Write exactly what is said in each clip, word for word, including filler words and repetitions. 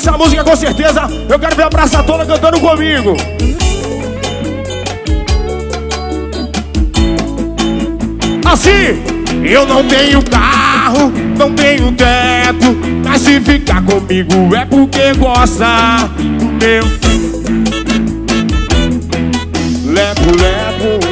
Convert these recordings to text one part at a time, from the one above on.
essa música com certeza. Eu quero ver a praça toda cantando comigo. Assim, eu não tenho carro, não tenho teto, mas se ficar comigo é porque gosta do meu lepo, lepo.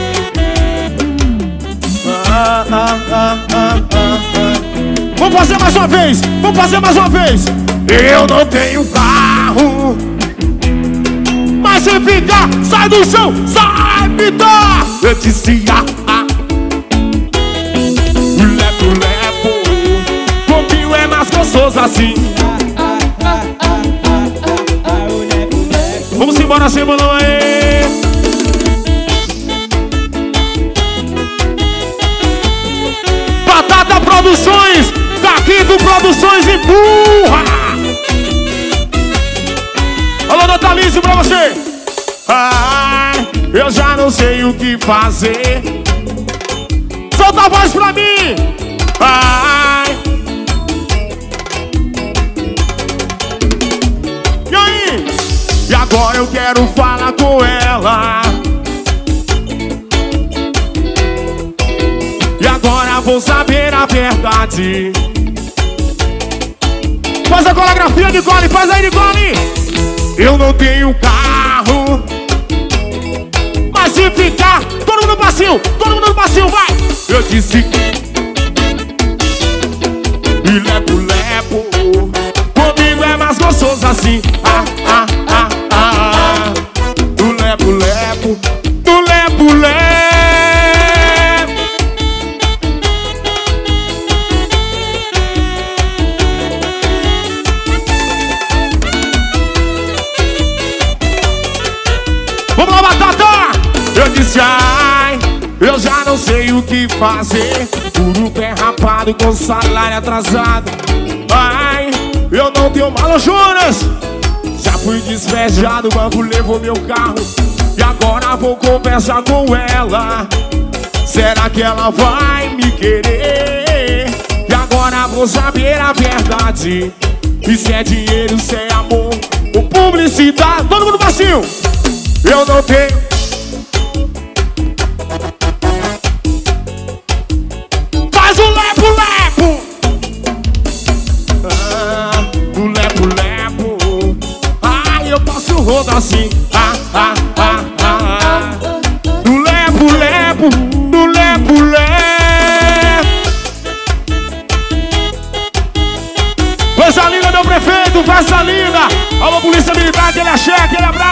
Ah, ah, ah, ah, ah. Vamos fazer mais uma vez, vamos fazer mais uma vez. Eu não tenho carro, mas se ficar, sai do chão, sai, pitar. Eu disse ah, ah. Lepo, lepo, comigo é mais gostoso assim. Vamos embora, semana aí. Batata Produções, daqui do Produções empurra. Alô, Natalício, pra você. Ai, eu já não sei o que fazer. Solta a voz pra mim. Ai. E aí? E agora eu quero falar com ela. E agora vou saber a verdade. Faz a coreografia, Nicole, faz aí, Nicole. Eu não tenho carro, mas se ficar, todo mundo no passinho, todo mundo no passinho, vai. Eu disse e lepo, lepo, comigo é mais gostoso assim. Ah, ah, ah, ah. Do lepo, lepo, do lepo, lepo. Vamos lá, Batata! Eu disse, ai, eu já não sei o que fazer. Puro pé rapado com salário atrasado. Ai, eu não tenho mala, Jonas. Já fui despejado, o banco levou meu carro. E agora vou conversar com ela. Será que ela vai me querer? E agora vou saber a verdade. E se é dinheiro, se é amor ou publicidade. Todo mundo baixinho. Eu não tenho. Faz o lepo-lepo. Ah, o lepo-lepo. Ai, eu passo o rodo assim. Ah, ah, ah, ah. Do lepo-lepo, do lepo-lepo. Coisa linda, meu prefeito, festa linda. Alô, polícia militar, aquele axé, aquele abraço.